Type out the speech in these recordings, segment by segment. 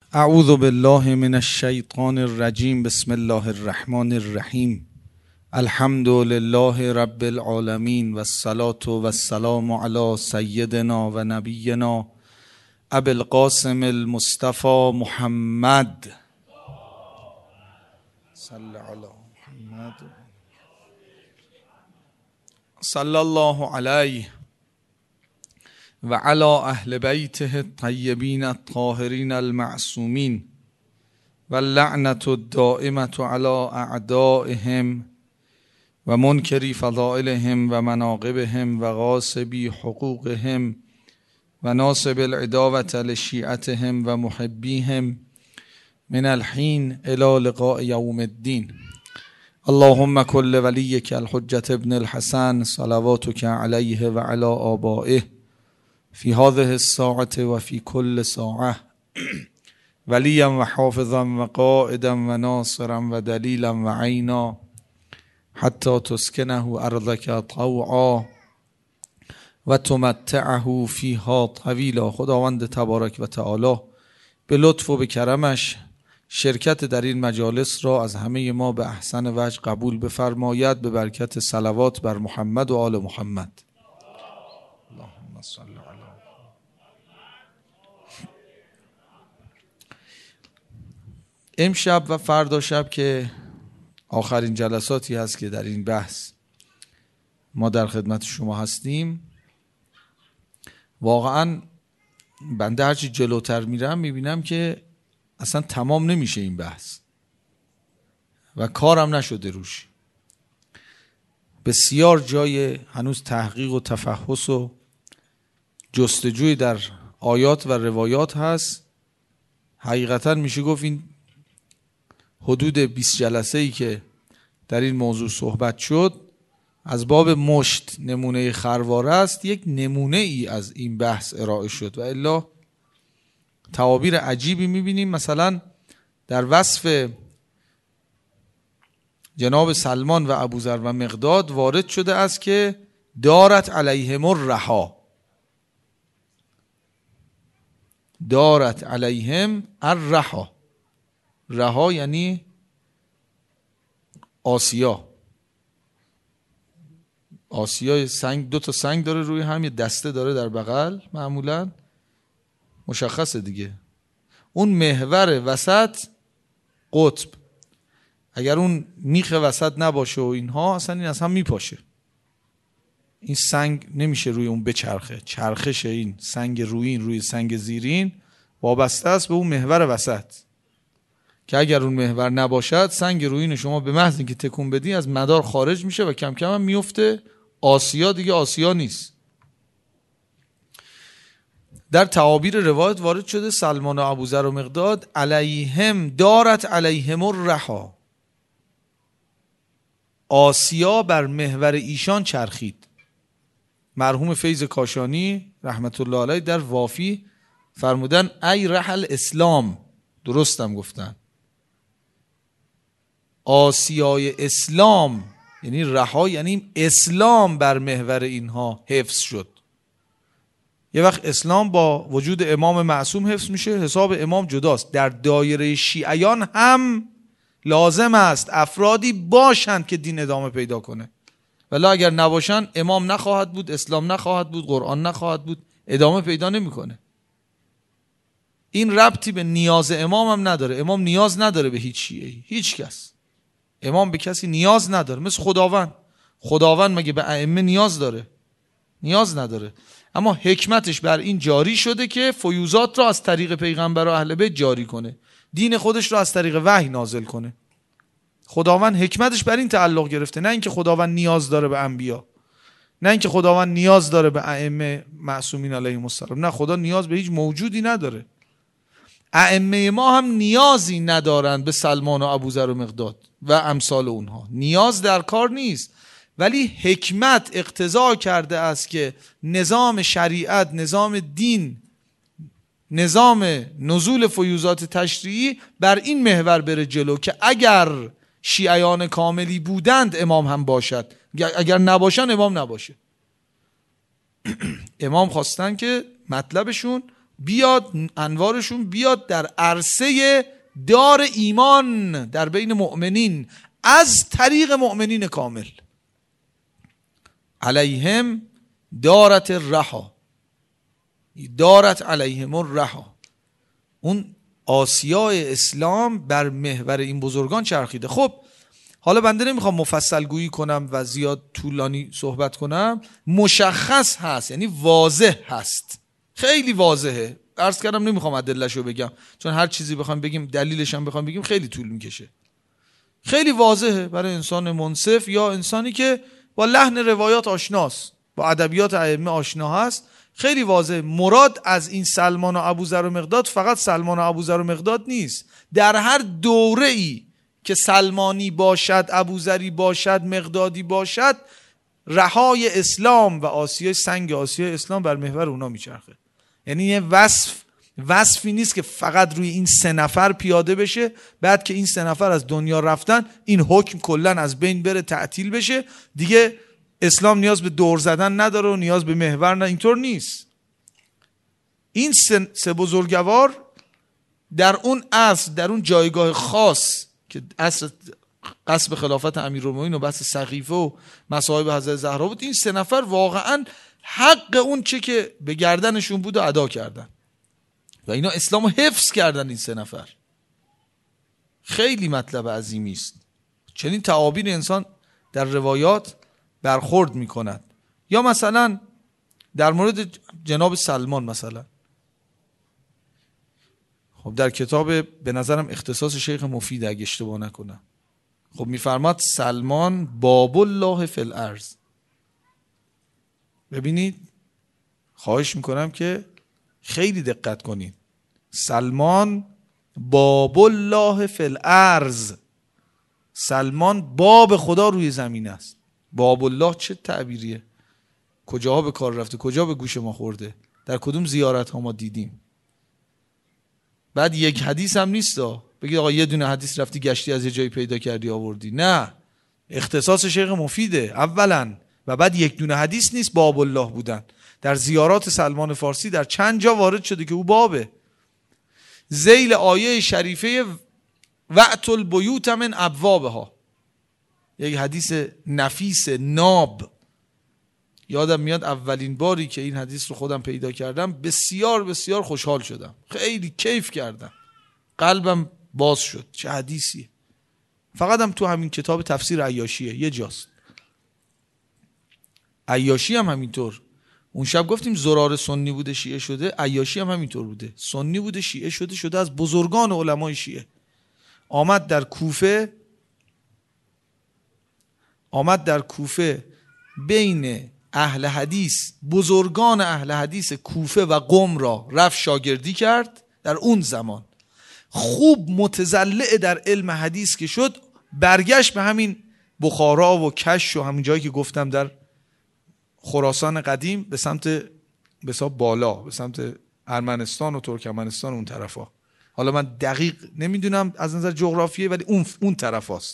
اعوذ بالله من الشیطان الرجیم. بسم الله الرحمن الرحیم. الحمد لله رب العالمین و الصلاة و السلام علی سیدنا و نبینا ابی القاسم المصطفى محمد صلی علی محمد صلی الله علیه و علی اهل بیته الطیبین الطاهرین المعصومین و اللعنة الدائمة علی اعدائهم و منکری فضائلهم و مناقبهم و غاصبی حقوقهم و ناصب العداوة لشیعتهم و محبیهم من الحین الی لقاء یوم الدین. اللهم کل ولیک الحجة ابن الحسن صلواتک علیه و علی آبائه فی هذه الساعة و فی کل ساعة ولیا و حافظا و قائدا و ناصرا و دلیلا و عینا حتی تسکنه ارضک طوعا و تمتعه فیها طویلا. خداوند تبارک و تعالی به لطف و به کرمش شرکت در این مجالس را از همه ما به احسن وجه قبول بفرماید، به برکت صلوات بر محمد و آل محمد. اللهم صل علی. امشب و فردا شب که آخرین جلساتی هست که در این بحث ما در خدمت شما هستیم، واقعا بنده هرچی جلوتر میرم میبینم که اصلا تمام نمیشه این بحث و کارم نشده روش. بسیار جای هنوز تحقیق و تفحص و جستجوی در آیات و روایات هست. حقیقتا میشه گفت این حدود 20 جلسه‌ای که در این موضوع صحبت شد از باب مشت نمونه خرواره است، یک نمونه ای از این بحث ارائه شد و الا تعابیر عجیبی میبینیم. مثلا در وصف جناب سلمان و ابوذر و مقداد وارد شده است که دارت علیهم الرها، دارت علیهم الرها. رها یعنی آسیا. آسیا سنگ، دو تا سنگ داره روی هم، یه دسته داره در بغل، معمولا مشخصه دیگه. اون محور وسط قطب، اگر اون میخ وسط نباشه و اینها اصلا این از هم میپاشه. این سنگ نمیشه روی اون بچرخه. چرخش این سنگ رویین روی سنگ زیرین وابسته است به اون محور وسط که اگر اون محور نباشد سنگ رویین شما به محض اینکه تکون بدی از مدار خارج میشه و کم کم هم میفته. آسیا دیگه آسیا نیست. در تعابیر روایت وارد شده سلمان و ابوذر و مقداد علیهم دارت علیهم الرها، آسیا بر محور ایشان چرخید. مرحوم فیض کاشانی رحمت الله علیه در وافی فرمودن ای رحل اسلام، درستم گفتن، آسیای اسلام یعنی رها، یعنی اسلام بر محور اینها حفظ شد. یه وقت اسلام با وجود امام معصوم حفظ میشه، حساب امام جداست. در دایره شیعیان هم لازم است افرادی باشند که دین ادامه پیدا کنه، ولی اگر نباشن امام نخواهد بود، اسلام نخواهد بود، قرآن نخواهد بود، ادامه پیدا نمیکنه. این ربطی به نیاز امام هم نداره. امام نیاز نداره به هیچ شیعه‌ای، هیچ کس. امام به کسی نیاز نداره. مثل خداوند مگه به ائمه نیاز داره؟ نیاز نداره. اما حکمتش بر این جاری شده که فیوزات را از طریق پیغمبر و اهل بیت جاری کنه، دین خودش را از طریق وحی نازل کنه. خداوند حکمتش بر این تعلق گرفته، نه اینکه خداوند نیاز داره به انبیا، نه اینکه خداوند نیاز داره به ائمه معصومین علیهم السلام. نه، خدا نیاز به هیچ موجودی نداره. ائمه ما هم نیازی ندارند به سلمان و ابوذر و مقداد و امثال اونها. نیاز در کار نیست، ولی حکمت اقتضا کرده است که نظام شریعت، نظام دین، نظام نزول فیوزات تشریعی بر این محور بره جلو که اگر شیعیان کاملی بودند امام هم باشد، اگر نباشن امام نباشه. امام خواستن که مطلبشون بیاد، انوارشون بیاد در عرصه دار ایمان در بین مؤمنین از طریق مؤمنین کامل. علیهم دارت الرحا، دارت علیهم الرحا. اون آسیای اسلام بر محور این بزرگان چرخیده. خب حالا بنده نمیخوام مفصل گویی کنم و زیاد طولانی صحبت کنم، مشخص هست، یعنی واضح هست، خیلی واضحه. عرض کردم نمیخوام ادله‌شو بگم، چون هر چیزی بخوام بگیم دلیلش هم بخوام بگیم خیلی طول میکشه. خیلی واضحه برای انسان منصف یا انسانی که با لحن روایات آشناست، با ادبیات ائمه آشنا هست. خیلی واضح مراد از این سلمان و ابوذر و مقداد فقط سلمان و ابوذر و مقداد نیست. در هر دوره ای که سلمانی باشد، ابوذری باشد، مقدادی باشد، رهای اسلام و آسیای سنگ آسیای اسلام بر محور اونا میچرخه. یعنی یه وصفی نیست که فقط روی این 3 نفر پیاده بشه، بعد که این 3 نفر از دنیا رفتن این حکم کلن از بین بره، تعطیل بشه، دیگه اسلام نیاز به دور زدن نداره و نیاز به محور نه. اینطور نیست. این 3 بزرگوار در اون عصر، در اون جایگاه خاص که عصر قصب خلافت امیرالمومنین و بحث سقیفه و مصائب حضرت زهرا بود، این 3 نفر واقعا حق اون چه که به گردنشون بود و ادا کردن و اینا اسلامو حفظ کردن. این 3 نفر خیلی مطلب عظیمی است. چنین تعابیر انسان در روایات برخورد می کند. یا مثلا در مورد جناب سلمان مثلا، خب در کتاب به نظرم اختصاص شیخ مفید اگه اشتباه نکنم، خب میفرماد سلمان باب الله فی الارض. ببینید، خواهش میکنم که خیلی دقت کنید. سلمان باب الله فی الارض، سلمان باب خدا روی زمین است. باب الله چه تعبیریه؟ کجاها به کار رفته، کجا به گوش ما خورده، در کدوم زیارت ها ما دیدیم؟ بعد یک حدیث هم نیست بگید آقا یه دونه حدیث رفتی گشتی از یه جایی پیدا کردی آوردی. نه، اختصاص شیخ مفیده اولا، و بعد یک دونه حدیث نیست باب الله بودن. در زیارات سلمان فارسی در چند جا وارد شده که او بابه. ذیل آیه شریفه وأت البیوت من ابوابها، یک حدیث نفیس ناب. یادم میاد اولین باری که این حدیث رو خودم پیدا کردم بسیار بسیار خوشحال شدم، خیلی کیف کردم، قلبم باز شد. چه حدیثیه! فقط هم تو همین کتاب تفسیر عیاشیه، یه جاست. عیاشی هم همینطور. اون شب گفتیم زرار سنی بوده شیعه شده، عیاشی هم همینطور بوده، سنی بوده شیعه شده از بزرگان علمای شیعه. آمد در کوفه بین اهل حدیث، بزرگان اهل حدیث کوفه و قم را رفت شاگردی کرد. در اون زمان خوب متزلع در علم حدیث که شد، برگشت به همین بخارا و کش و همین جایی که گفتم در خراسان قدیم، به سمت بالا، به سمت ارمنستان و ترکمنستان، اون طرفا. حالا من دقیق نمیدونم از نظر جغرافیه، ولی اون طرف هست.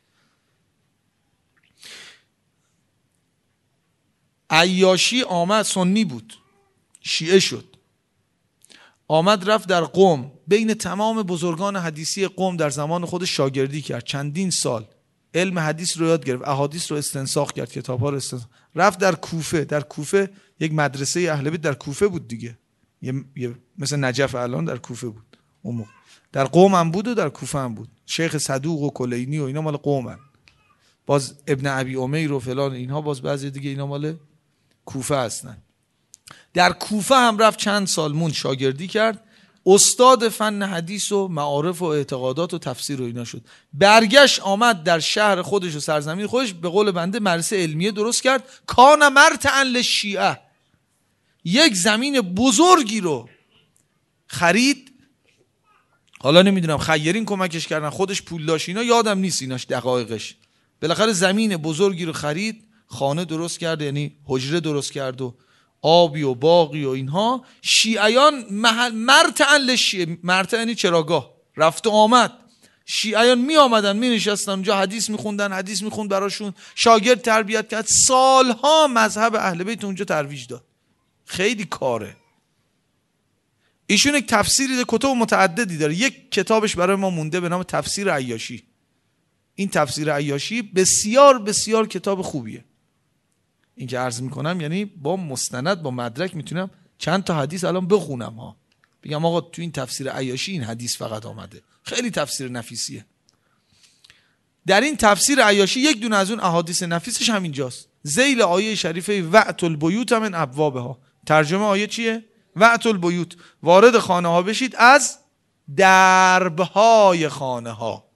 عیاشی آمد، سنی بود، شیعه شد، آمد رفت در قم، بین تمام بزرگان حدیثی قم در زمان خودش شاگردی کرد، چندین سال علم حدیث رو یاد گرفت، احادیث رو استنساخ کرد، کتاب‌ها رو استنساخ. رفت در کوفه یک مدرسه اهل بیت در کوفه بود دیگه، مثل نجف الان در کوفه بود اون موقع. در قم هم بود و در کوفه هم بود. شیخ صدوق و کلینی و اینا مال قم هن. باز ابن ابی امیر و فلان اینها باز بعضی دیگه اینا مال کوفه هستن. در کوفه هم رفت چند سال مون شاگردی کرد، استاد فن حدیث و معارف و اعتقادات و تفسیر و اینا شد. برگشت آمد در شهر خودش و سرزمین خودش، به قول بنده مدرسه علمیه درست کرد. کان مرتعا للشیعه، یک زمین بزرگی رو خرید. حالا نمیدونم خیرین کمکش کردن، خودش پول داشت، اینا یادم نیست ایناش دقایقش. بالاخره زمین بزرگی رو خرید، خانه درست کرد، یعنی حجره درست کرد و آبی و باقی و اینها. شیعیان مرتعا للشیعه، مرتعا یعنی چراگاه، رفت و آمد. شیعیان می آمدن می نشستن اونجا، حدیث می خوندن، حدیث می خوند براشون، شاگرد تربیت کرد، سالها مذهب اهل بیت اونجا ترویج داد. خیلی کاره. ایشون یک تفسیری ده، کتب متعددی داره. یک کتابش برای ما مونده به نام تفسیر عیاشی. این تفسیر عیاشی بسیار بسیار کتاب خوبیه. این که عرض میکنم یعنی با مستند با مدرک میتونم چند تا حدیث الان بخونم ها، بگم آقا تو این تفسیر عیاشی این حدیث فقط آمده. خیلی تفسیر نفیسیه. در این تفسیر عیاشی یک دونه از اون احادیث نفیسش همینجاست، ذیل آیه شریفه وأت البیوت من ابوابها. ترجمه آیه چیه؟ وأت البیوت، وارد خانه ها بشید از دربهای خانه ها.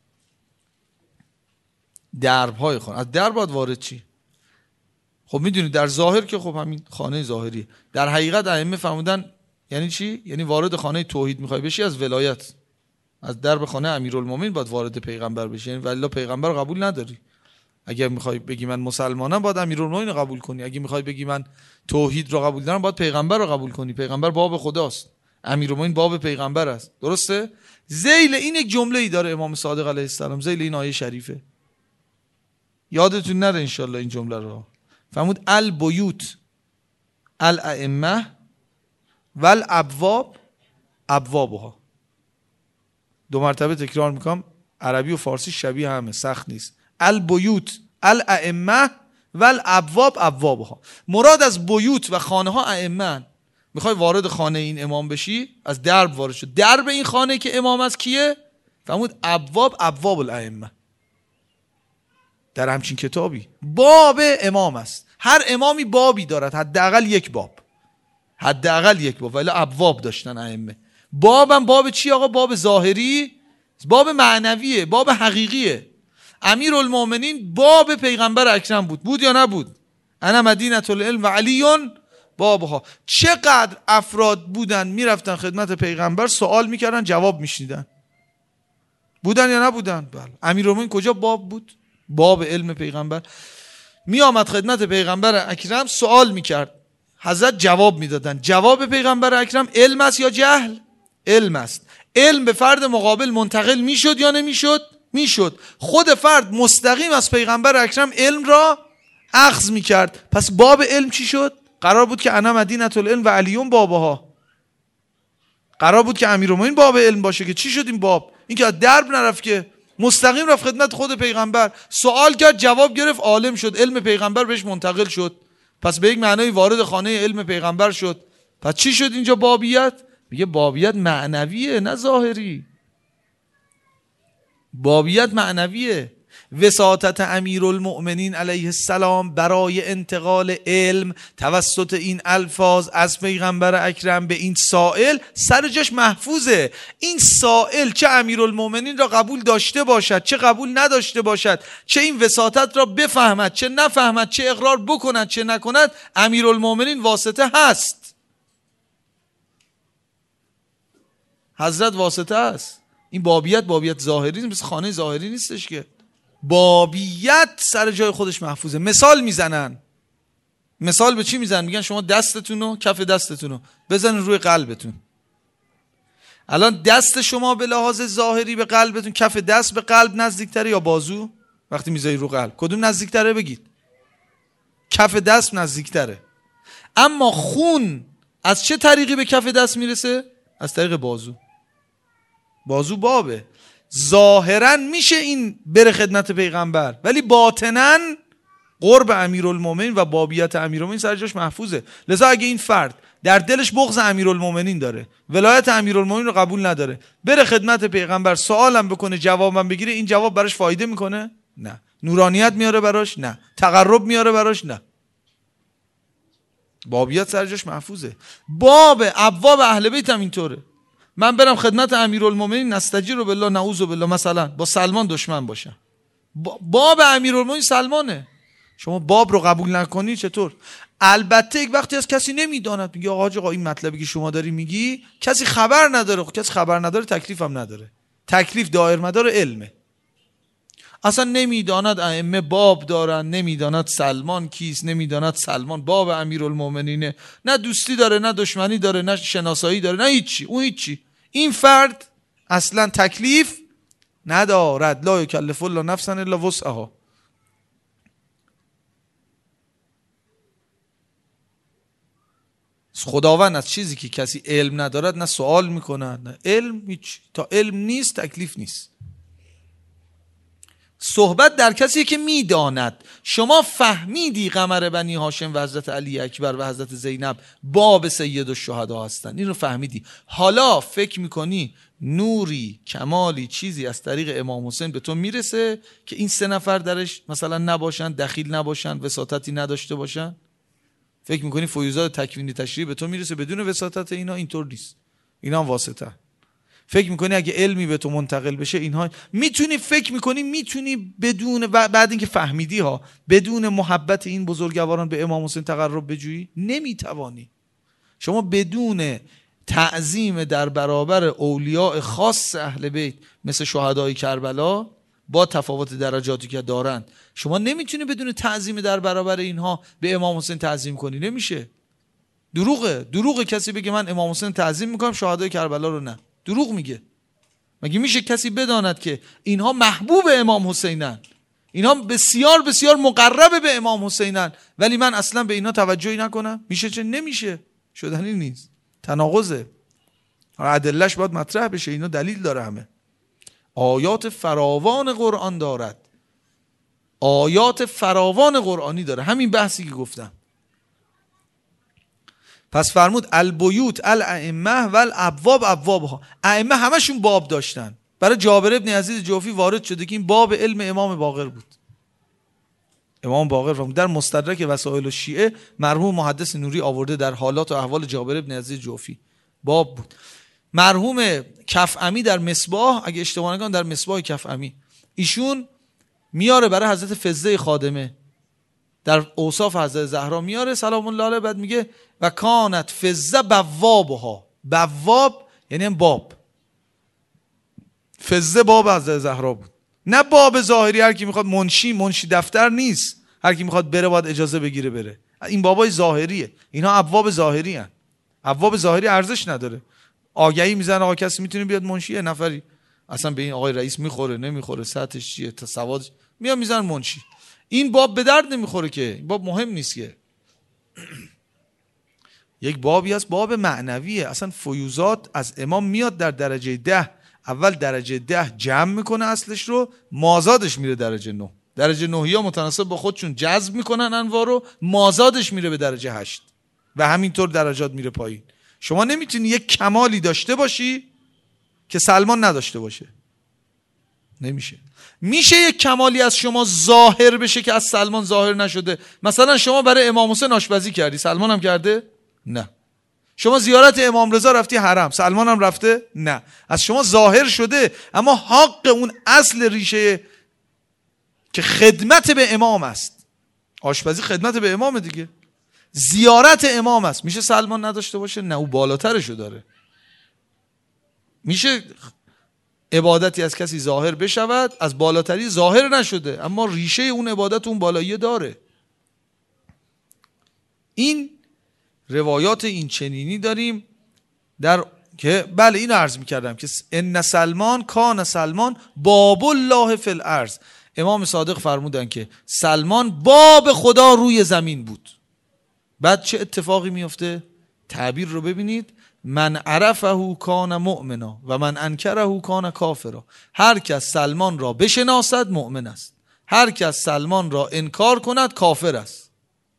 دربهای خانه، از درب باید وارد چی؟ خب میدونید در ظاهر که خب همین خانه ظاهریه. در حقیقت ائمه فرمودن یعنی چی؟ یعنی وارد خانه توحید میخوای بشی از ولایت، از درب خانه امیرالمومنین باید وارد پیغمبر بشی، یعنی والله پیغمبر رو قبول نداری. اگر میخوای بگی من مسلمانم باید امیرالمومنین رو قبول کنی، اگه میخوای بگی من توحید رو قبول دارم باید پیغمبر رو قبول کنی. پیغمبر باب خداست، امیرالمومنین باب پیغمبر است. درسته؟ ذیل این یک جمله ای داره امام صادق علیه السلام، ذیل این آیه شریفه، یادتون نره ان شاء الله این جمله رو. فرمود البیوت الائمه والابواب ابوابها. دو مرتبه تکرار میکنم، عربی و فارسی شبیه همه، سخت نیست. البیوت الائمه والابواب ابوابها. مراد از بیوت و خانه ها ائمه. میخوای وارد خانه این امام بشی از درب وارد شد. درب این خانه که امام از کیه؟ فرمود ابواب ابواب الائمه. در همچین کتابی باب امام است. هر امامی بابی دارد، حداقل یک باب، حداقل یک باب، ولی ابواب داشتن ائمه. بابم باب چی آقا؟ باب ظاهری، باب معنویه، باب حقیقیه. امیرالمومنین باب پیغمبر اکرم بود یا نبود؟ انا مدینة العلم و علی بابها. چقدر افراد بودن میرفتن خدمت پیغمبر سوال میکردن جواب میشنیدن، بودن یا نبودن؟ بله. امیرالمومنین کجا باب بود؟ باب علم پیغمبر. می آمد خدمت پیغمبر اکرم سوال میکرد، حضرت جواب میدادن. جواب پیغمبر اکرم علم است یا جهل؟ علم است. علم به فرد مقابل منتقل میشد یا نمیشد؟ میشد. خود فرد مستقیم از پیغمبر اکرم علم را اخذ میکرد. پس باب علم چی شد؟ قرار بود که انا مدینة العلم و علیون بابها، قرار بود که امیرالمومنین باب علم باشه، که چی شد این باب؟ این که از درب نرفت، که مستقیم رفت خدمت خود پیغمبر، سوال کرد، جواب گرفت، عالم شد، علم پیغمبر بهش منتقل شد. پس به یک معنای وارد خانه علم پیغمبر شد. پس چی شد اینجا بابیت؟ میگه بابیت معنویه نه ظاهری. بابیت معنویه. وساطت امیرالمؤمنین علیه السلام برای انتقال علم توسط این الفاظ از پیغمبر اکرم به این سائل سر جاش محفوظه. این سائل چه امیرالمؤمنین را قبول داشته باشد چه قبول نداشته باشد، چه این وساطت را بفهمد چه نفهمد، چه اقرار بکند چه نکند، امیرالمؤمنین واسطه هست، حضرت واسطه هست. این بابیت ظاهری نیست، مثل خانه ظاهری نیستش که. بابیت سر جای خودش محفوظه. مثال میزنن. مثال به چی میزنن؟ میگن شما دستتونو، کف دستتونو بزنین روی قلبتون. الان دست شما به لحاظ ظاهری به قلبتون، کف دست به قلب نزدیکتره یا بازو؟ وقتی میذاری رو قلب کدوم نزدیکتره؟ بگید. کف دست نزدیکتره. اما خون از چه طریقی به کف دست میرسه؟ از طریق بازو. بازو بابه. ظاهرا میشه این بره خدمت پیغمبر، ولی باطنا قرب امیرالمومنین و بابیت امیرالمومنین سر جاش محفوظه. لذا اگه این فرد در دلش بغض امیرالمومنین داره، ولایت امیرالمومنین رو قبول نداره، بره خدمت پیغمبر سوالم بکنه جوابم بگیره، این جواب براش فایده میکنه؟ نه. نورانیت میاره براش؟ نه. تقرب میاره براش؟ نه. بابیت سر جاش محفوظه. باب ابواب اهل بیت هم اینطوره. من برم خدمت امیرالمومنین نستجیر بالله نعوذ بالله، مثلا با سلمان دشمن باشم، باب امیرالمومنین سلمانه، شما باب رو قبول نکنی چطور؟ البته یک وقتی از کسی نمیداند، میگه آقا این مطلبی که شما داری میگی کسی خبر نداره. خب کسی خبر نداره تکلیف هم نداره. تکلیف دایر مدار علمه. اصلا نمیداند ائمه باب دارن، نمیداند سلمان کیست، نمیداند سلمان باب امیرالمومنینه، نه دوستی داره نه دشمنی داره نه شناسایی داره نه هیچی. اون هیچی. این فرد اصلا تکلیف ندارد. لا یکلف الله نفسا الا وسعها. خداوند از چیزی که کسی علم ندارد نه سوال میکند نه علم، هیچ. تا علم نیست تکلیف نیست. صحبت در کسی که میداند. شما فهمیدی قمر بنی هاشم و حضرت علی اکبر و حضرت زینب باب سید الشهدا هستن، این رو فهمیدی. حالا فکر میکنی نوری، کمالی، چیزی از طریق امام حسین به تو میرسه که این 3 نفر درش مثلا نباشن، دخیل نباشن، وساطتی نداشته باشن؟ فکر میکنی فیوزات تکوینی تشریعی به تو میرسه بدون وساطت اینا؟ اینطور نیست، اینا هم واسطه. فکر میکنی اگه علمی به تو منتقل بشه اینها میتونی، فکر میکنی میتونی بدون بعد اینکه فهمیدی ها بدون محبت این بزرگواران به امام حسین تقرب بجویی؟ نمیتوانی. شما بدون تعظیم در برابر اولیاء خاص اهل بیت مثل شهدای کربلا با تفاوت درجاتی که دارن، شما نمیتونی بدون تعظیم در برابر اینها به امام حسین تعظیم کنی. نمیشه. دروغه کسی بگه من امام حسین تعظیم میکنم شهدای کربلا رو نه. دروغ میگه. مگه میشه کسی بداند که اینها محبوب امام حسینن، اینها بسیار بسیار مقرب به امام حسینن، ولی من اصلا به اینها توجهی نکنم؟ میشه چه؟ نمیشه، شدنی نیست، تناقضه. ادله‌اش باید مطرح بشه، اینا دلیل داره. همه آیات فراوان قرآن دارد، آیات فراوان قرآنی داره. همین بحثی که گفتم. پس فرمود البیوت الائمه و الابواب ابوابها. ائمه همشون باب داشتن. برای جابر ابن یزید جوفی وارد شده که این باب علم امام باقر بود. امام باقر فرمود در مستدرک وسائل الشیعه مرحوم محدث نوری آورده در حالات و احوال جابر ابن یزید جوفی باب بود. مرحوم کفعمی در مصباح، اگه اشتباه نکنم در مصباح کفعمی، ایشون میاره برای حضرت فزه خادمه در اوصاف حضرت زهرا میاره سلام الله علیها، بعد میگه و کانت فزه بوابها. بواب یعنی باب. فزه باب حضرت زهرا بود، نه باب ظاهری هر کی میخواد منشی دفتر نیست، هر کی میخواد بره باید اجازه بگیره بره. این بابای ظاهریه، اینا ابواب ظاهری هن. ابواب ظاهری ارزش نداره. آگهی میزنه آقا کسی میتونه بیاد منشی، یه نفری اصلا به این آقای رئیس میخوره نمیخوره، سطحش چیه، سواد، میاد میزنه منشی. این باب به درد نمیخوره که، این باب مهم نیست که. یک بابی هست باب معنویه. اصلا فیوزات از امام میاد در درجه 10، اول درجه 10 جمع میکنه اصلش رو، مازادش میره درجه 9. درجه 9 ها متناسب با خودشون جذب میکنن انوار رو، مازادش میره به درجه 8 و همینطور درجات میره پایین. شما نمیتونی یک کمالی داشته باشی که سلمان نداشته باشه. نمیشه. میشه یک کمالی از شما ظاهر بشه که از سلمان ظاهر نشده. مثلا شما برای امام حسین آشپزی کردی، سلمان هم کرده؟ نه. شما زیارت امام رضا رفتی حرم، سلمان هم رفته؟ نه. از شما ظاهر شده، اما حق اون اصل ریشه که خدمت به امام است، آشپزی خدمت به امام دیگه، زیارت امام است. میشه سلمان نداشته باشه؟ نه، او بالاترشو داره. میشه عبادتی از کسی ظاهر بشود از بالاتری ظاهر نشده، اما ریشه اون عبادت اون بالایی داره. این روایات این چنینی داریم در که بله این عرض میکردم که ان سلمان کان سلمان باب الله فی الارض. امام صادق فرمودن که سلمان باب خدا روی زمین بود. بعد چه اتفاقی میفته؟ تعبیر رو ببینید. من عرفه کان مؤمنا و من انکره کان کافرا. هر کس سلمان را بشناسد مؤمن است، هر کس سلمان را انکار کند کافر است.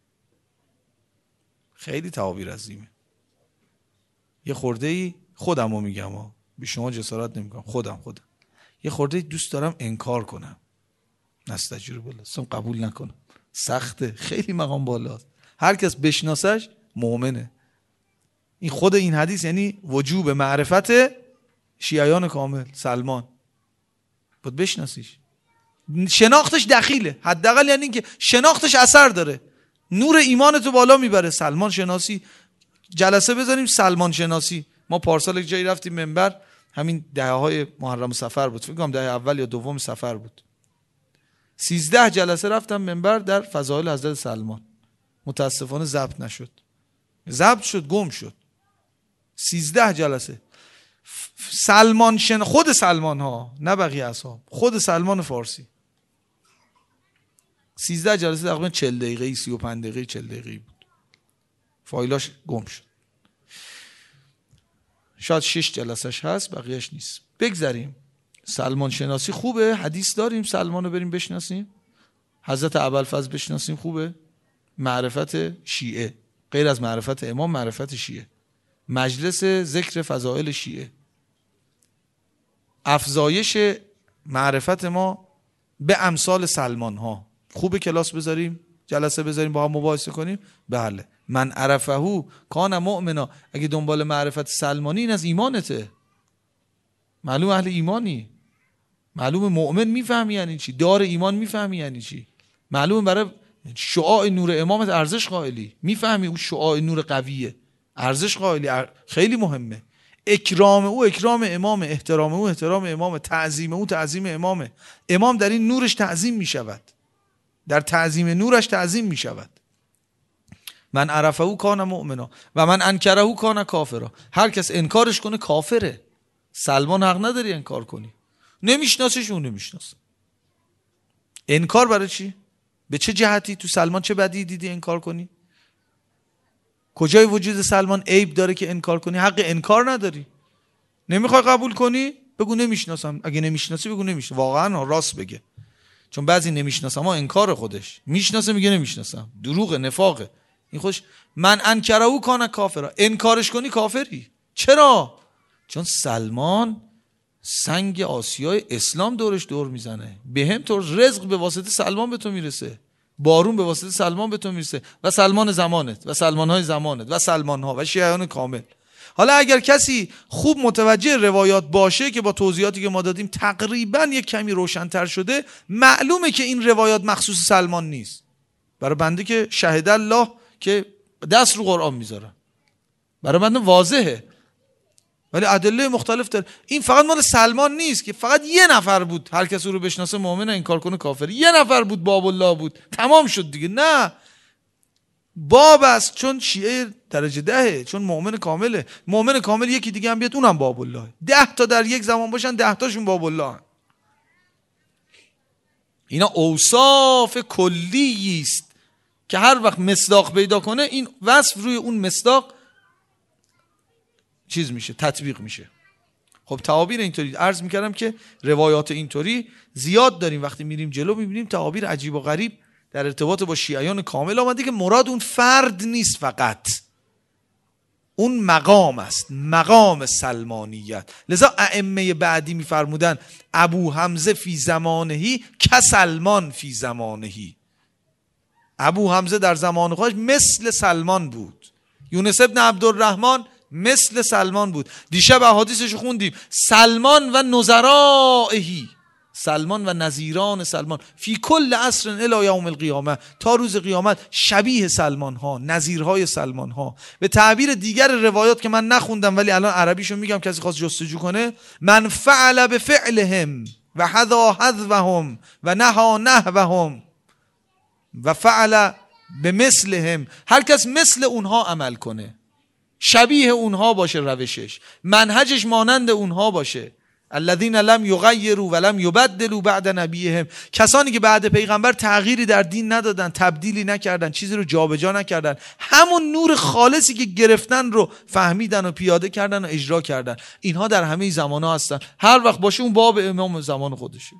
خیلی تعابیر عظیمه. یه خورده‌ای خودم رو میگم به شما جسارت نمیکنم، خودم یه خورده دوست دارم انکار کنم، نستجیر بالله اصلا قبول نکنم، سخته، خیلی مقام بالاست. هر کس بشناسش مؤمنه. این خود این حدیث یعنی وجوب معرفت شیعیان کامل. سلمان باید بشناسیش، شناختش دخیله، حداقل یعنی که شناختش اثر داره، نور ایمانتو بالا میبره. سلمان شناسی جلسه بذاریم، سلمان شناسی. ما پارسال یک جایی رفتیم منبر، همین دهه‌های محرم و صفر بود، فکر کنم دهه اول یا دوم صفر بود. 13 جلسه رفتم منبر در فضائل حضرت سلمان. متاسفانه ضبط نشد، ضبط شد گم شد. 13 جلسه سلمان خود سلمان ها، نه بقیه اصحاب، خود سلمان فارسی. 13 جلسه تقریبا 40 دقیقه‌ای 35 دقیقه‌ای 40 دقیقه‌ای بود. فایلاش گم شد. شاید 6 جلسش هست، بقیهش نیست. بگذاریم. سلمان شناسی خوبه، حدیث داریم سلمان رو بریم بشناسیم. حضرت ابوالفضل بشناسیم خوبه. معرفت شیعه، غیر از معرفت امام، معرفت شیعه، مجلس ذکر فضائل شیعه، افزایش معرفت ما به امثال سلمان ها. خوبه کلاس بذاریم، جلسه بذاریم، با هم مباحثه کنیم. بله. من عرفه کان مؤمنا. اگه دنبال معرفت سلمانی، این از ایمانته. معلوم اهل ایمانی، معلوم مؤمن میفهمی یعنی چی، دار ایمان میفهمی یعنی چی، معلوم برای شعاع نور امامت ارزش قائلی، میفهمی اون شعاع نور قویه، ارزش قائلی، خیلی مهمه. اکرام او اکرام امامه، احترام او احترام امامه، تعظیم او تعظیم امامه. امام در این نورش تعظیم میشود، در تعظیم نورش تعظیم میشود. من عرفه او کان مؤمنا و من انکره او کان کافرا. هر کس انکارش کنه کافره. سلمان حق نداری انکار کنی. نمیشناسیش، اون نمیشناسه. انکار برای چی؟ به چه جهتی؟ تو سلمان چه بدی دیدی انکار کنی؟ کجای وجود سلمان عیب داره که انکار کنی؟ حق انکار نداری. نمیخوای قبول کنی؟ بگو نمیشناسم. اگه نمیشناسی بگو نمیشناسم. واقعا راست بگه. چون بعضی نمیشناسم ها انکار خودش، میشناسه میگه نمیشناسم. دروغ، نفاقه. این خوش. من انکره او کان کافرا. انکارش کنی کافری. چرا؟ چون سلمان سنگ آسیای اسلام دورش دور میزنه. به هم تو رزق به واسطه سلمان به تو میرسه، بارون به واسطه سلمان به تو میرسه، و سلمان زمانت و سلمانهای زمانت و سلمانها و شیعیان کامل. حالا اگر کسی خوب متوجه روایات باشه که با توضیحاتی که ما دادیم تقریبا یک کمی روشن‌تر شده، معلومه که این روایات مخصوص سلمان نیست. برای بنده که شهد الله که دست رو قرآن میذارن، برای بنده واضحه. ولی ادله مختلف داره. این فقط مال سلمان نیست که فقط یه نفر بود هر کس او رو بشناسه مؤمنه، انکار کنه کافر. یه نفر بود، باب الله بود، تمام شد دیگه. نه، باب است، چون شیعه درجه 10، چون مؤمن کامله. مؤمن کامل یکی دیگه هم بیاد اونم باب الله. 10 تا در یک زمان باشن 10 تاشون باب الله هن. اینا اوصاف کلی است که هر وقت مصداق پیدا کنه این وصف روی اون مصداق چیز میشه، تطبیق میشه. خب تعابیر اینطوری عرض میکردم که روایات اینطوری زیاد داریم. وقتی میریم جلو میبینیم تعابیر عجیب و غریب در ارتباط با شیعیان کامل آمده که مراد اون فرد نیست، فقط اون مقام است، مقام سلمانیت. لذا ائمه بعدی میفرمودن ابو حمزه فی زمانهی کسلمان فی زمانهی. ابو حمزه در زمان خودش مثل سلمان بود. یونس ابن عبدالرحمن مثل سلمان بود. دیشب احادیثش خوندیم. سلمان و نظرائهی، سلمان و نظیران سلمان، فی کل عصر الی یوم القیامه، تا روز قیامت شبیه سلمان ها، نظیرهای سلمان ها. به تعبیر دیگر روایات که من نخوندم ولی الان عربیشو میگم کسی خواست جستجو کنه، من فعل بفعلهم و حذا حذوهم و نهى نهوهم و فعل بمثلهم. هر کس مثل اونها عمل کنه، شبیه اونها باشه، روشش منهجش مانند اونها باشه. الذین لم یغیروا ولم یبدلوا بعد نبیهم، کسانی که بعد پیغمبر تغییری در دین ندادن، تبدیلی نکردن، چیزی رو جابجا نکردن، همون نور خالصی که گرفتن رو فهمیدن و پیاده کردن و اجرا کردن. اینها در همه زمانها هستن. هر وقت باشه اون باب امام زمان خودشه،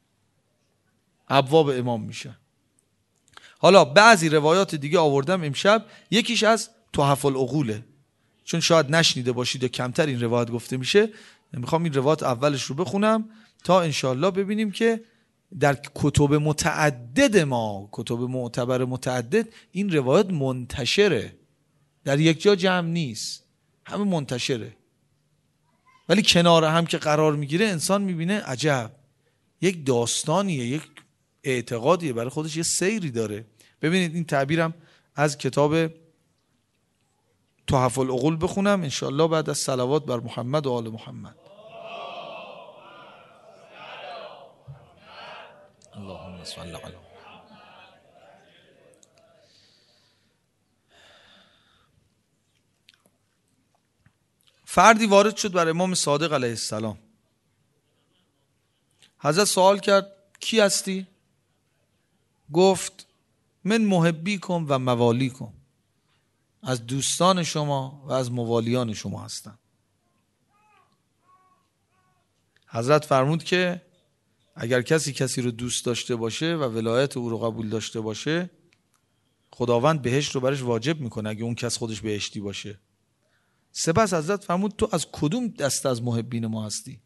ابواب امام میشه. حالا بعضی روایات دیگه آوردم امشب، یکیش از تحف العقوله، چون شاید نشنیده باشید یا کمتر این روایت گفته میشه. میخوام این روایت اولش رو بخونم تا انشالله ببینیم که در کتب متعدد ما، کتب معتبر متعدد، این روایت منتشره، در یک جا جمع نیست، همه منتشره. ولی کنار هم که قرار میگیره انسان میبینه عجب، یک داستانیه، یک اعتقادیه، برای خودش یه سیری داره. ببینید این تعبیرم از کتاب تحف العقول بخونم انشالله بعد از صلوات بر محمد و آل محمد. اللهم صل علی محمد. فردی وارد شد بر امام صادق علیه السلام. حضرت سوال کرد کی هستی؟ گفت من محبیکم و موالیکم، از دوستان شما و از موالیان شما هستم. حضرت فرمود که اگر کسی رو دوست داشته باشه و ولایت او رو قبول داشته باشه، خداوند بهشت رو برش واجب میکنه اگه اون کس خودش بهشتی باشه. سپس حضرت فرمود تو از کدوم دسته از محبین ما هستی؟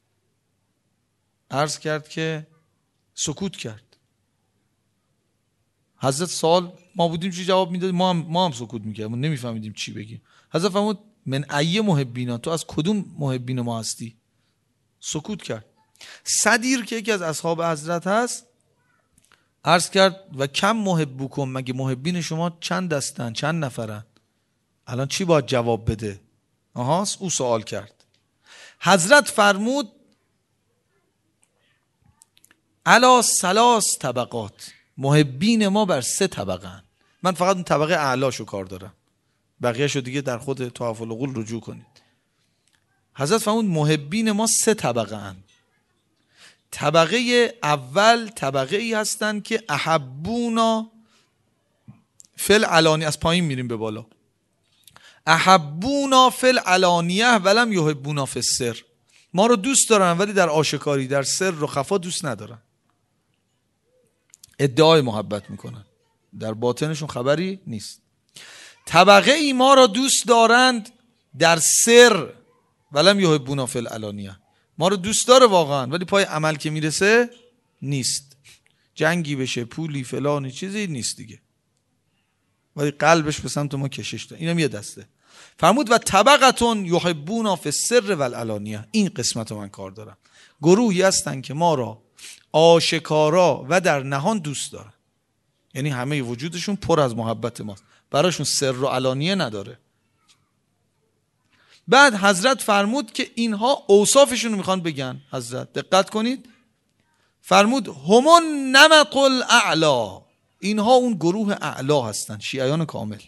عرض کرد که سکوت کرد. حضرت سوال ما بودیم چی جواب میدادیم؟ ما هم سکوت میکردیم، ما نمیفهمیدیم چی بگیم. حضرت فرمود من ای محبینا، تو از کدوم محبین ما هستی؟ سکوت کرد. صدیر که یکی از اصحاب حضرت هست عرض کرد و کم محبوکم، مگه محبین شما چند دستن، چند نفرن؟ الان چی باید جواب بده؟ او سوال کرد. حضرت فرمود علا 3 طبقات، محبین ما بر 3 طبقه هن. من فقط اون طبقه اعلاشو کار دارم، بقیه‌شو دیگه در خود تحف العقول رجوع کنید. حضرت فرمود محبین ما 3 طبقه هن. طبقه اول طبقه ای هستن که احبونا فی العلانیه، از پایین میریم به بالا، احبونا فی العلانیه ولم یحبونا فی السر، ما رو دوست دارن ولی در آشکاری، در سر و خفا دوست ندارن. ادعای محبت میکنن، در باطنشون خبری نیست. طبقه ای ما را دوست دارند در سر ولم یحبونا فی العلانیه، ما رو دوست داره واقعا ولی پای عمل که میرسه نیست، جنگی بشه، پولی، فلانی چیزی نیست دیگه، ولی قلبش به سمت ما کشش داره. اینم یه دسته. فرمود و طبقتون یحبونا فی السر والعلانیه، این قسمت من کار دارم. گروهی هستن که ما را آشکارا و در نهان دوست دارن، یعنی همه وجودشون پر از محبت ماست، براشون سر و علانیه نداره. بعد حضرت فرمود که اینها اوصافشون رو میخوان بگن. حضرت دقت کنید، فرمود همون نمط الاعلا، اینها اون گروه اعلا هستن، شیعیان کامل.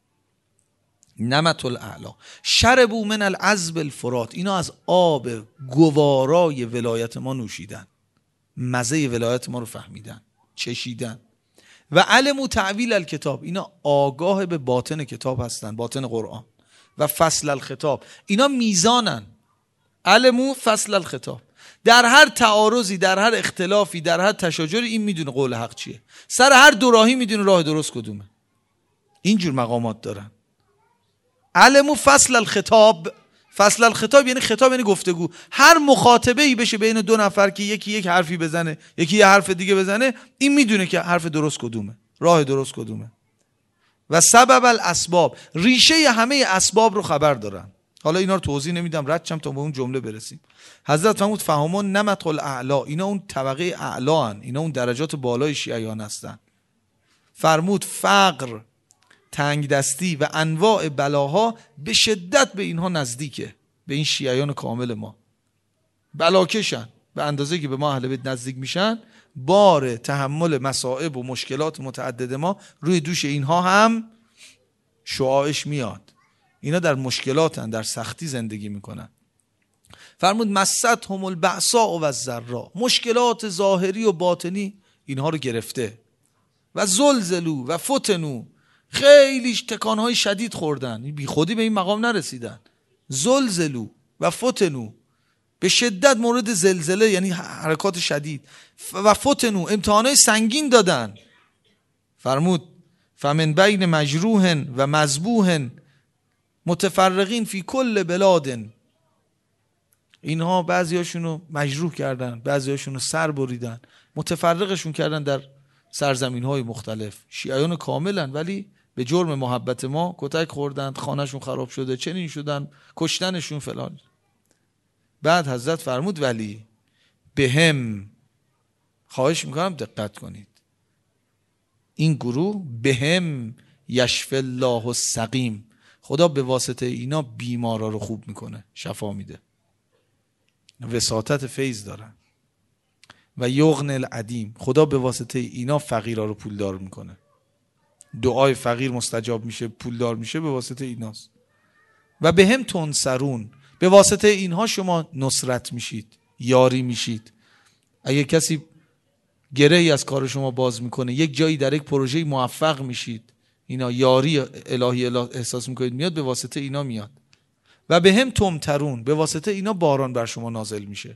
نمط الاعلا شربوا من العذب الفرات، اینا از آب گوارای ولایت ما نوشیدن، مزه ولایت ما رو فهمیدن، چشیدن. و علموا تعویل الکتاب، اینا آگاه به باطن کتاب هستن، باطن قرآن. و فصل الخطاب، اینا میزانن. علموا فصل الخطاب، در هر تعارضی، در هر اختلافی، در هر تشاجری این میدونه قول حق چیه، سر هر دو راهی میدونه راه درست کدومه. اینجور مقامات دارن. علموا فصل الخطاب، فصل الخطاب یعنی خطاب یعنی گفتگو، هر مخاطبه ای بشه بین 2 نفر که یکی یک حرفی بزنه یکی یه حرف دیگه بزنه، این میدونه که حرف درست کدومه، راه درست کدومه. و سبب الاسباب، ریشه همه اسباب رو خبر دارن. حالا اینا رو توضیح نمیدم، رد شم تا به اون جمله برسیم. حضرت فرمود فهمون نمط الاعلا، اینا اون طبقه اعلا هن، اینا اون درجات بالای شیعیان هستن. فرمود فقر، تنگ دستی و انواع بلاها به شدت به اینها نزدیکه، به این شیعیان کامل ما. بلاکشن، به اندازه که به ما اهل بیت نزدیک میشن، بار تحمل مصائب و مشکلات متعدد ما روی دوش اینها هم شعاعش میاد. اینا در مشکلاتن، در سختی زندگی میکنن. فرمود مستهم البأساء و الضراء، مشکلات ظاهری و باطنی اینها رو گرفته. و زلزلوا و فتنوا، خیلی تکانهای شدید خوردن، بی خودی به این مقام نرسیدن. زلزلوا و فتنوا، به شدت مورد زلزله یعنی حرکات شدید، و فتنوا، امتحانات سنگین دادن. فرمود فمن بین مجروح و مذبوح متفرقین فی کل بلاد، اینها بعضیاشونو مجروح کردن، بعضیاشونو سر بریدن، متفرقشون کردن در سرزمین های مختلف. شیعیان کاملن ولی به جرم محبت ما کتک خوردن، خانهشون خراب شده، چنین شدن، کشتنشون فلان. بعد حضرت فرمود ولی بهم، خواهش میکنم دقت کنید، این گروه بهم یشفی الله السقیم، خدا به واسطه اینا بیمارا رو خوب میکنه، شفا میده، وساطت فیض دارن. و یغنی العدیم، خدا به واسطه اینا فقیرا رو پولدار میکنه، دعای فقیر مستجاب میشه، پولدار میشه، به واسطه ایناست. و بهم تنصرون، به واسطه اینها شما نصرت میشید، یاری میشید. اگه کسی گرهی از کار شما باز میکنه، یک جایی در یک پروژه موفق میشید، اینا یاری الهی احساس میکنید میاد، به واسطه اینا میاد. و بهم تمطرون، به واسطه اینا باران بر شما نازل میشه.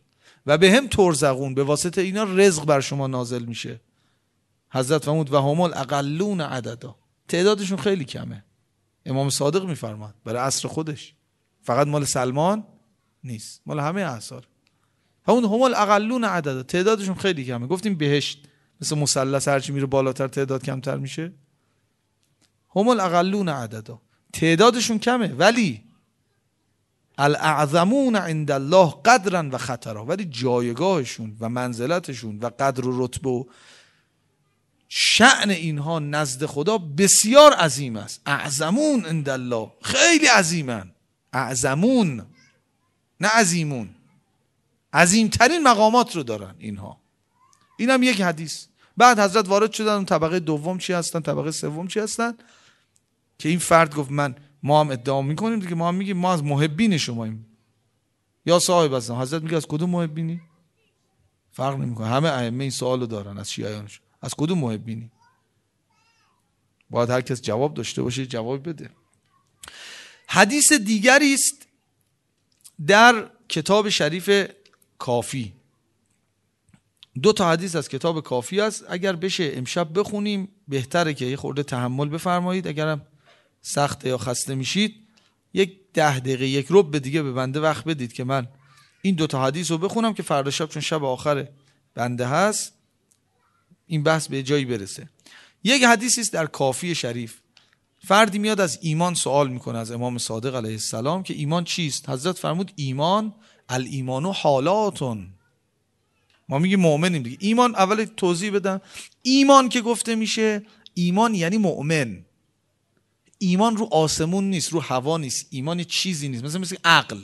و به هم ترزقون، به واسطه اینا رزق بر شما نازل میشه. حضرت فرمود و هم الاقلون عددا، تعدادشون خیلی کمه. امام صادق میفرماد برای عصر خودش، فقط مال سلمان نیست، مال همه اعصار. همون هم الاقلون عددا، تعدادشون خیلی کمه. گفتیم بهشت مثل مثلث، هرچی میره بالاتر تعداد کمتر میشه. هم الاقلون عددا، تعدادشون کمه، ولی الاعظمون عند الله قدرا و خطرا، ولی جایگاهشون و منزلتشون و قدر و رتبه و شأن اینها نزد خدا بسیار عظیم است. اعظمون عند الله، خیلی عظیمن. اعظمون نه عظیمون، عظیمترین مقامات رو دارن اینها. اینم یک حدیث. بعد حضرت وارد شدن طبقه دوم چی هستن، طبقه سوم چی هستن، که این فرد گفت ما هم ادعا میکنیم دیگه، ما هم میگیم ما از محبین شماییم یا صاحب هستن. حضرت میگه از کدوم محبینی؟ فرق نمیکنه، همه ائمه این سوالو دارن از شیعیانش، از کدوم محبینی؟ باید هر کس جواب داشته باشه جواب بده. حدیث دیگری است در کتاب شریف کافی. 2 تا حدیث از کتاب کافی است. اگر بشه امشب بخونیم بهتره، که یه خورده تحمل بفرمایید. اگرم سخت یا خسته میشید 10 دقیقه 1 ربع دیگه به بنده وقت بدید که من این 2 تا حدیث رو بخونم، که فردا شب چون شب آخر بنده هست این بحث به جایی برسه. یک حدیثی است در کافی شریف. فردی میاد از ایمان سوال میکنه از امام صادق علیه السلام که ایمان چیست؟ حضرت فرمود ایمان الایمان حالاتون. ما میگیم مؤمنیم دیگه. ایمان اول توضیح بدم. ایمان که گفته میشه، ایمان یعنی مؤمن. ایمان رو آسمون نیست، رو هوا نیست. ایمان چیزی نیست مثل عقل.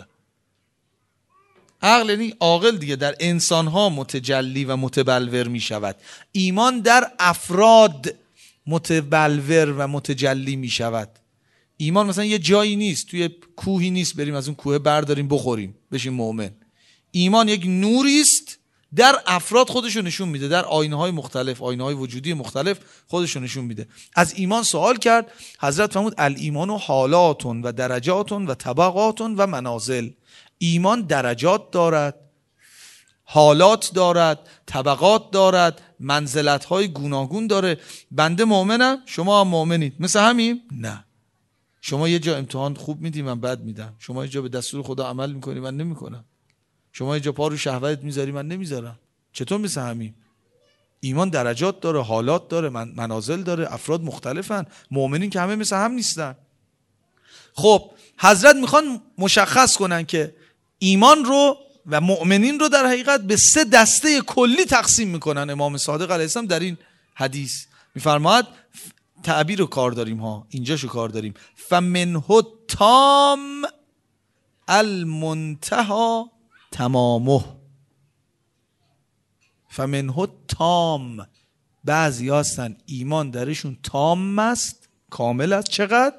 عقل یعنی عاقل دیگه، در انسانها متجلی و متبلور می شود. ایمان در افراد متبلور و متجلی می شود. ایمان مثلا یه جایی نیست، توی کوهی نیست بریم از اون کوه برداریم بخوریم بشیم مؤمن. ایمان یک نوری است در افراد خودشو نشون میده، در آینه‌های مختلف، آینه‌های وجودی مختلف خودشو نشون میده. از ایمان سوال کرد. حضرت فرمود الایمان حالاتون و درجاتون و طبقاتون و منازل. ایمان درجات دارد، حالات دارد، طبقات دارد، منزلت‌های گوناگون داره. بنده مؤمنم، شما هم مؤمنید، مثل همین؟ نه. شما یه جا امتحان خوب میدی من بد میدم، شما یه جا به دستور خدا عمل میکنی من نمیکنم، شما یه جا پا رو شهوت میذاری من نمیذارم. چطور مثل همین؟ ایمان درجات داره، حالات داره، منازل داره، افراد مختلفن. مؤمنین که همه مثل هم نیستن. خب حضرت میخوان مشخص کنن که ایمان رو و مؤمنین رو در حقیقت به 3 دسته کلی تقسیم میکنن. امام صادق علیه السلام در این حدیث میفرماید، تعبیر رو کار داریم ها، اینجاشو کار داریم، فمنه تام المنتهى تمامه. فمنه تام، بعضی هستن ایمان درشون تام است، کامل است. چقدر؟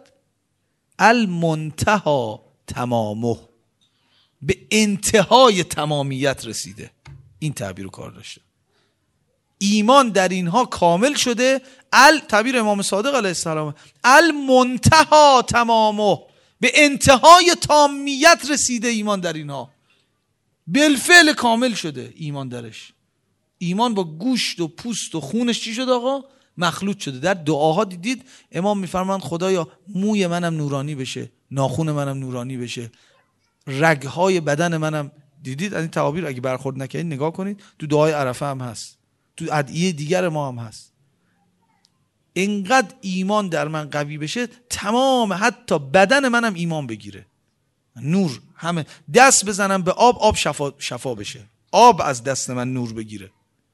المنتهى تمامه، به انتهای تمامیت رسیده. این تعبیر رو کار داشته. ایمان در اینها کامل شده. تعبیر امام صادق علیه السلام، المنتهى تمامه، به انتهای تامیت رسیده ایمان در اینها، بالفعل کامل شده ایمان درش. ایمان با گوشت و پوست و خونش چی شده آقا؟ مخلوط شده. در دعاها دیدید امام میفرمان خدایا موی منم نورانی بشه، ناخون منم نورانی بشه، رگهای بدن منم. دیدید از این تعابیر اگه برخورد نکنید نگاه کنید، تو دعای عرفه هم هست، تو ادعیه دیگر ما هم هست. اینقدر ایمان در من قوی بشه تمام حتی بدن منم ایمان بگیره، نور. همه دست بزنم به آب شفا بشه، آب از دست من نور بگیره.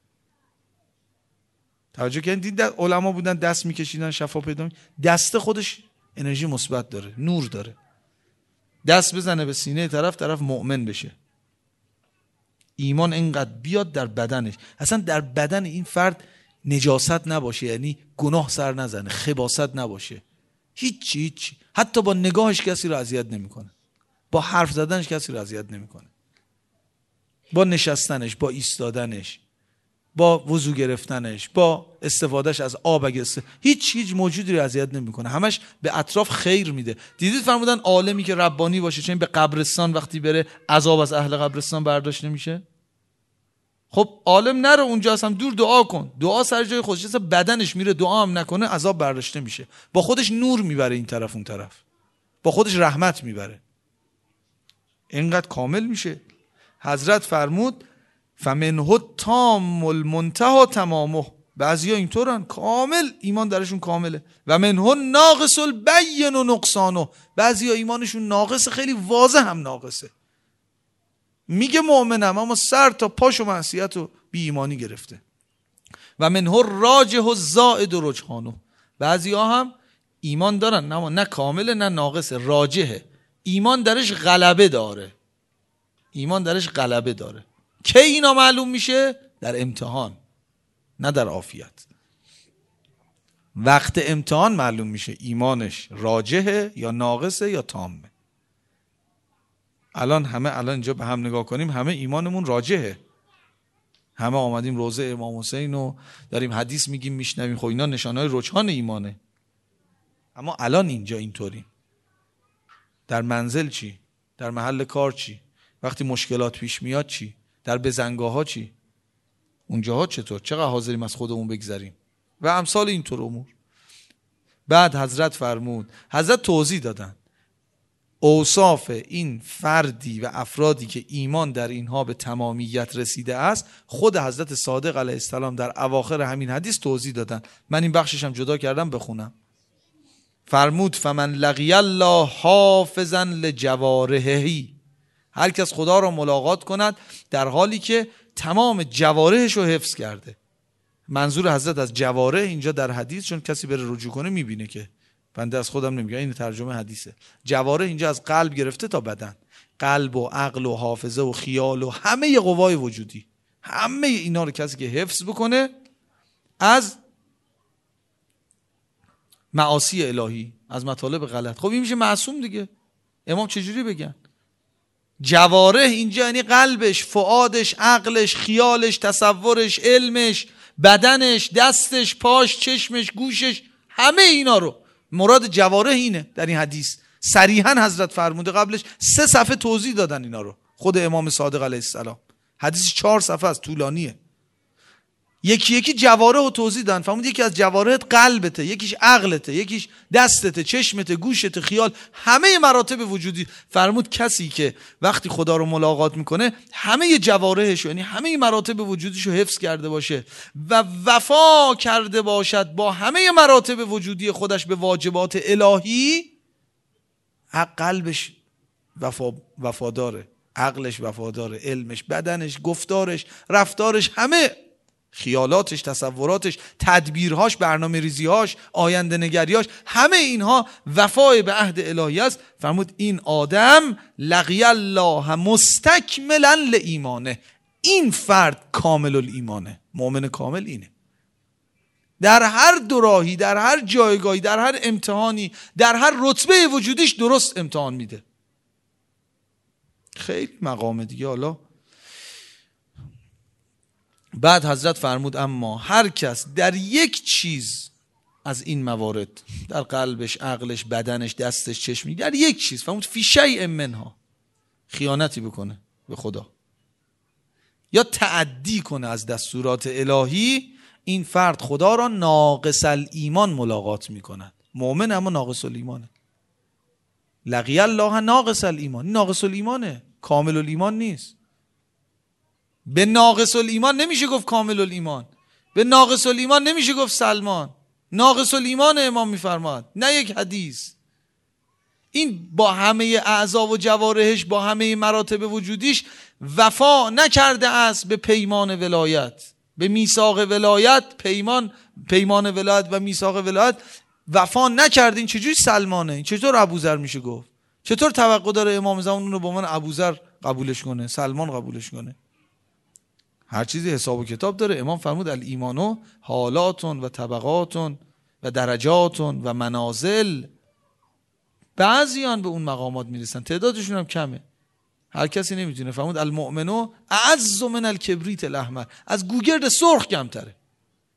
توجه کردید؟ دید علما بودن دست میکشیدن شفا پیدا می، دست خودش انرژی مثبت داره، نور داره. دست بزنه به سینه طرف مؤمن بشه. ایمان اینقدر بیاد در بدنش، اصلا در بدن این فرد نجاست نباشه، یعنی گناه سر نزنه، خباثت نباشه، هیچی. حتی با نگاهش کسی رو اذیت نمیکنه، با حرف زدنش کسی رو اذیت نمیکنه، با نشستنش، با ایستادنش، با وضو گرفتنش، با استفادهش از آب، هیچ موجودی رو اذیت نمیکنه، همش به اطراف خیر میده. دیدید فرمودن عالمی که ربانی باشه چون به قبرستان وقتی بره عذاب از اهل قبرستان برداشت نمیشه؟ خب عالم نره اونجا، اصلا دور دعا کن، دعا سر جای خودش، اصلا بدنش میره دعا هم نکنه عذاب برداشته میشه، با خودش نور میبره این طرف اون طرف، با خودش رحمت میبره، اینقدر کامل میشه. حضرت فرمود فمنه تام المنتهى تمامه، بعضیا اینطورن کامل ایمان درشون کامله، و منه ناقص البین و نقصانه، بعضیا ایمانشون ناقصه، خیلی واضح هم ناقصه، میگه مؤمنم اما سر تا پاشو معصیت و بی ایمانی گرفته. و منه راجح و زائد و رجحانه، بعضیا هم ایمان دارن نه کامله نه ناقصه، راجحه، ایمان درش غلبه داره، ایمان درش غلبه داره. کی اینا معلوم میشه؟ در امتحان، نه در عافیت. وقت امتحان معلوم میشه ایمانش راجحه یا ناقصه یا تامه. الان اینجا به هم نگاه کنیم، همه ایمانمون راجحه، همه آمدیم روضه امام حسین و داریم حدیث میگیم میشنویم، خب اینا نشانهای رجحان ایمانه. اما الان اینجا اینطوریم، در منزل چی؟ در محل کار چی؟ وقتی مشکلات پیش میاد چی؟ در بزنگاه ها چی؟ اونجاها چطور؟ چقدر حاضریم از خودمون بگذریم؟ و امثال اینطور امور. بعد حضرت فرمود، حضرت توضیح دادن اوصاف این فردی و افرادی که ایمان در اینها به تمامیت رسیده است، خود حضرت صادق علیه السلام در اواخر همین حدیث توضیح دادن. من این بخشش هم جدا کردم بخونم. فرمود فمن لقی الله حافظا لجوارحه، هر کس خدا را ملاقات کند در حالی که تمام جوارحش رو حفظ کرده. منظور حضرت از جوارح اینجا در حدیث، چون کسی بره رجوع کنه میبینه که بنده از خودم نمیگم، این ترجمه حدیثه. جوارح اینجا از قلب گرفته تا بدن، قلب و عقل و حافظه و خیال و همه قوای وجودی، همه اینا رو کسی که حفظ بکنه از معاصی الهی، از مطالب غلط، خب این میشه معصوم دیگه. امام چجوری بگن؟ جوارح اینجا یعنی قلبش، فؤادش، عقلش، خیالش، تصورش، علمش، بدنش، دستش، پاش، چشمش، گوشش، همه اینا رو مراد جوارح اینه. در این حدیث صریحا حضرت فرموده، قبلش 3 صفحه توضیح دادن اینا رو، خود امام صادق علیه السلام. حدیث 4 صفحه است، طولانیه. یکی یکی جوارح رو توضیح دادن. فرمود یکی از جوارحت قلبته، یکیش عقلته، یکیش دستته، چشمته، گوشته، خیال، همه مراتب وجودی. فرمود کسی که وقتی خدا رو ملاقات میکنه همه جوارحش، یعنی همه مراتب وجودیش رو حفظ کرده باشه و وفا کرده باشد با همه مراتب وجودی خودش به واجبات الهی، قلبش وفاداره، عقلش وفاداره، علمش، بدنش، گفتارش، رفتارش، همه خیالاتش، تصوراتش، تدبیرهاش، برنامه ریزیهاش، آینده نگریاش، همه اینها وفای به عهد الهی است. فرمود این آدم لقی الله مستکملا لایمانه، این فرد کامل الایمانه، مؤمن کامل اینه. در هر دوراهی، در هر جایگاهی، در هر امتحانی، در هر رتبه وجودیش درست امتحان میده. خیلی مقام دیگه. حالا بعد حضرت فرمود اما هر کس در یک چیز از این موارد، در قلبش، عقلش، بدنش، دستش، چشمی، در یک چیز، فرمود فی شیء منها، خیانتی بکنه به خدا یا تعدی کنه از دستورات الهی، این فرد خدا را ناقص الایمان ملاقات میکند. مؤمن اما ناقص الایمانه. لقی الله ناقص الایمان، ناقص الایمانه، کامل الایمان نیست. به ناقص الایمان نمیشه گفت کامل الایمان، به ناقص الایمان نمیشه گفت سلمان. ناقص الایمان امام میفرماد، نه یک حدیث. این با همه اعضا و جوارحش، با همه مراتب وجودیش وفا نکرده است به پیمان ولایت، به میثاق ولایت. پیمان ولایت و میثاق ولایت وفا نکرده. این چجوری سلمانه؟ این چطور ابوذر میشه گفت؟ چطور توقع داره امام زمان اون رو به عنوان ابوذر قبولش کنه، سلمان قبولش کنه؟ هر چیزی حساب و کتاب داره. امام فرمود الایمانو حالاتون و طبقاتون و درجاتون و منازل. بعضیان به اون مقامات میرسن، تعدادشون هم کمه، هر کسی نمیتونه. فرمود المؤمنو اعز من الکبریت الاحمر، از گوگرد سرخ کمتره.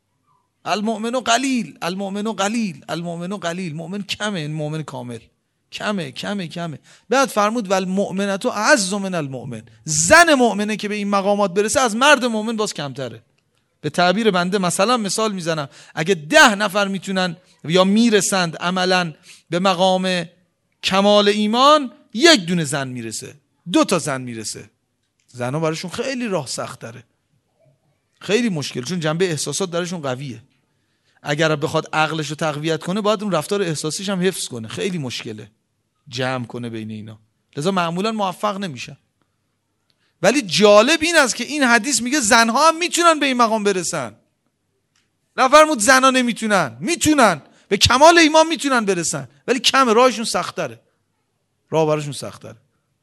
المؤمنو قلیل، المؤمنو قلیل، المؤمنو قلیل. مؤمن کمه، این مؤمن کامل. کمه. بعد فرمود والمؤمنة اعز من المؤمن، زن مؤمنه که به این مقامات برسه از مرد مؤمن باز کمتره. به تعبیر بنده مثلا مثال میزنم، اگه 10 نفر میتونن یا میرسند عملا به مقام کمال ایمان، 1 دونه زن میرسه، 2 تا زن میرسه. زنها براشون خیلی راه سخت داره، خیلی مشکل، چون جنبه احساسات درشون قویه. اگر بخواد عقلش رو تقویت کنه باید اون رفتار احساسیش هم حفظ کنه، خیلی مشکله جمع کنه بین اینا، لذا معمولا موفق نمیشن. ولی جالب این است که این حدیث میگه زنها هم میتونن به این مقام برسن. نفرمود زنها نمیتونن، میتونن به کمال ایمان میتونن برسن، ولی کم، راهشون سخت‌تره، راه براشون سخت‌تره.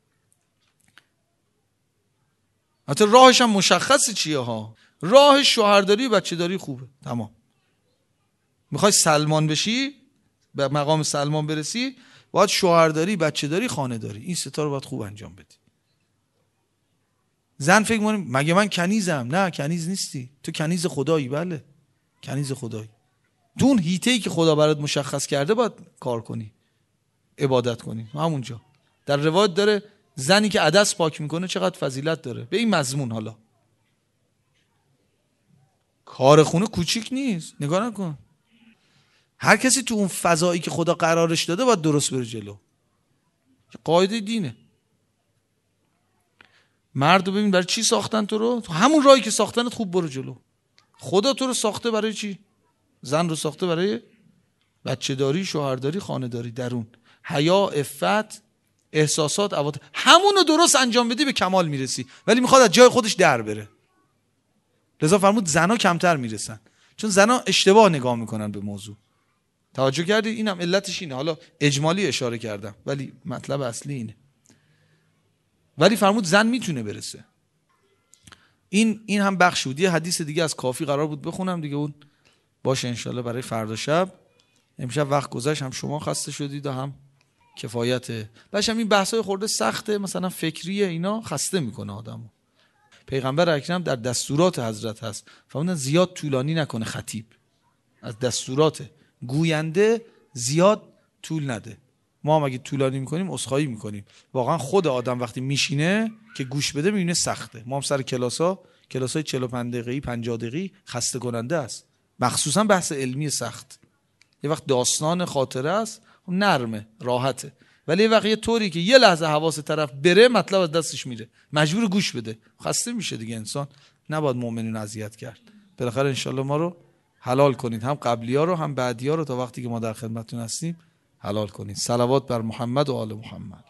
حتی راهش هم مشخصه چیه ها، راه شوهرداری و بچه‌داری خوبه، تمام. میخوای سلمان بشی، به مقام سلمان برسی، باید شوهرداری، بچه‌داری، خانه‌داری، این 3 تا رو باید خوب انجام بدی. زن فکر می‌کنه مگه من کنیزم؟ نه کنیز نیستی، تو کنیز خدایی. بله کنیز خدایی. تو اون هیته‌ای که خدا برات مشخص کرده باید کار کنی، عبادت کنی. همونجا در روایت داره زنی که عدس پاک میکنه چقدر فضیلت داره، به این مضمون. حالا کار خونه کوچیک نیست، نگاه نکن. هر کسی تو اون فضایی که خدا قرارش داده باید درست بره جلو، قاعده دینه. مرد رو ببین برای چی ساختن تو رو، تو همون راهی که ساختنت خوب برو جلو. خدا تو رو ساخته برای چی؟ زن رو ساخته برای بچه‌داری، شوهرداری، خانه‌داری، درون، حیا، عفت، احساسات، عواطف، همونو درست انجام بدی به کمال میرسی. ولی میخواد از جای خودش در بره، لذا فرمود زنا کمتر میرسن، چون زنا اشتباه نگاه میکنن به موضوع. توجه کردید؟ اینم علتش اینه، حالا اجمالی اشاره کردم ولی مطلب اصلی اینه. ولی فرمود زن میتونه برسه. این هم بخش بود. یه حدیث دیگه از کافی قرار بود بخونم دیگه، اون باشه انشالله برای فردا شب. امشب وقت گذشت، هم شما خسته شدید و هم کفایته. باشم این بحثای خورده سخته، مثلا فکریه، اینا خسته میکنه آدمو. پیغمبر اکرم در دستورات حضرت هست فرمودن زیاد طولانی نکنه خطیب، از دستورات گوینده زیاد طول نده. ما هم اگه طولانی میکنیم عذرخواهی میکنیم. واقعا خود آدم وقتی میشینه که گوش بده میبینه سخته. ما هم سر کلاسای 45 دقیقه‌ای 50 دقیقه‌ای خسته کننده است، مخصوصا بحث علمی سخت. یه وقت داستان خاطره است نرمه راحته، ولی یه وقت یه طوری که یه لحظه حواس طرف بره مطلب از دستش میره، مجبور گوش بده، خسته میشه دیگه انسان. نباید مؤمنین اذیت کرد. بالاخره انشالله ما رو حلال کنید، هم قبلی‌ها رو هم بعدی‌ها رو، تا وقتی که ما در خدمتتون هستیم حلال کنید. صلوات بر محمد و آل محمد.